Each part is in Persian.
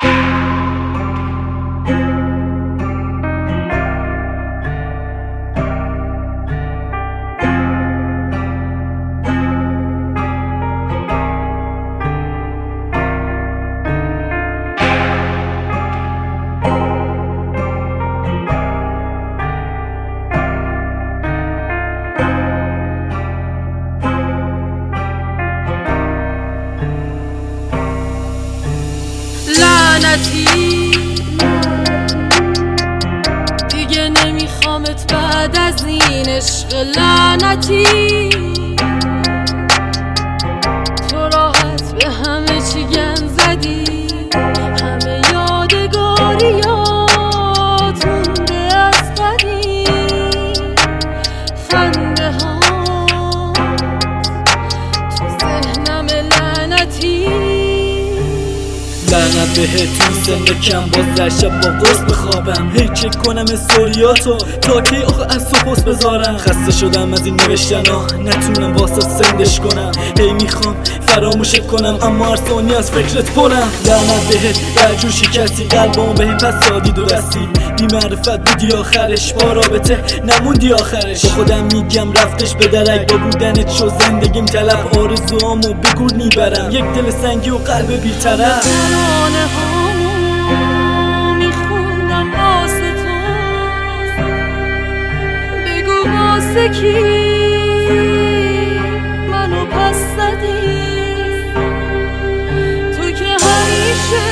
دیگه نمیخوامت بعد از این عشق لعنتی. تو راحت به همه چی گن زدی، همه یادگاریات مونده از قدیم. خنده ها تو ذهنم لعنتی. لعنت بهت تو سن کم باز در شب با قرص بخوابم. هی چک کنم استوریاتو تا کی آخه از تو پست بذارم. خسته شدم از این نوشتن ها، نتونم واسه سندش کنم. هی میخوام فراموشت کنم اما هر ثانیه از فکرت پرم. لعنت بهت برجور شکستی قلبم بهم پس دادی دو دستی. بی معرفت بودی آخرش، با رابطه نموندی آخرش. با خودم میگم رفتش به درک، با بودنت شو زندگیم تلف. آرزوامو به گور میبرم، یک دل سنگی و قلب بی‌طرف. ترانه هامو میخوندم واسه تو، بگو واسه کی منو پس زدی. تو که همیشه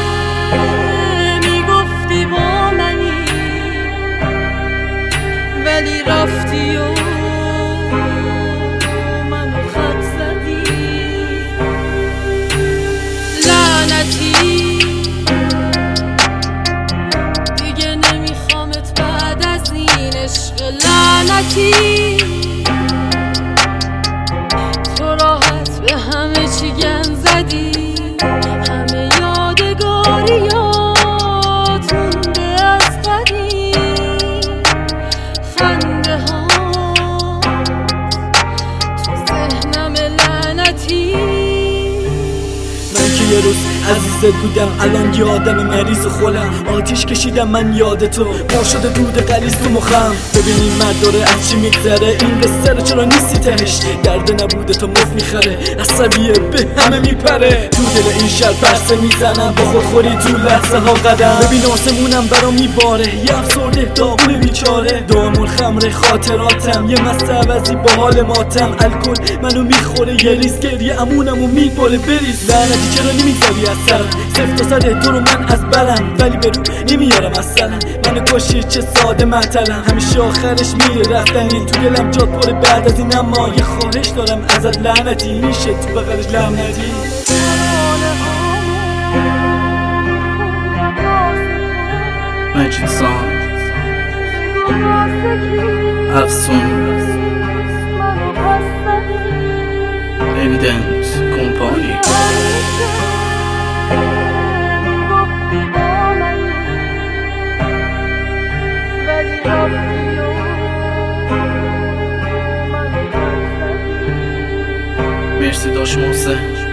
میگفتی با منی، ولی رفتی و منو خط زدی. دیگه نمیخوامت بعد از این عشق لعنتی. تو راحت به همه چی گن زدی، همه یادگاریات مونده از قدیم. خنده ها تو ذهنم لعنتی. من که یه روز عزیزت بودم، الان یه آدم مریض و خولم. آتیش کشیدم من یاد تو، پر شده دود غلیظ تو مخم. ببینیم مرد داره از چی میگذره، این قصه رو چرا نیستی تهش. درد نبوده تو مف میخره، عصبیه به همه میپره. تو دل این شهر پرسه میزنم، با خودخوری تو لحظه ها قدم. ببین آسمونم برام میباره، یه افسرده داغون بیچاره. دام الخمر خاطراتم، یه مست عوضی با حال ماتم. الکل منو میخوره، یه ریز گریه امونمو میباره بریز. لعنتی چرا نمیگذاری از سرم، صفر تا صد تو رو من از برم. ولی برو نمیارم اصلا، منو کشی چه ساده معطلم. همیشه آخرش میره رفتنی، تو دلم جات پره بعد از این. اما یه خواهش دارم ازت لعنتی، میشه تو بغلش لعنتی. مجید سان افسون اویدنت کمپانی. مرسی داش محسن.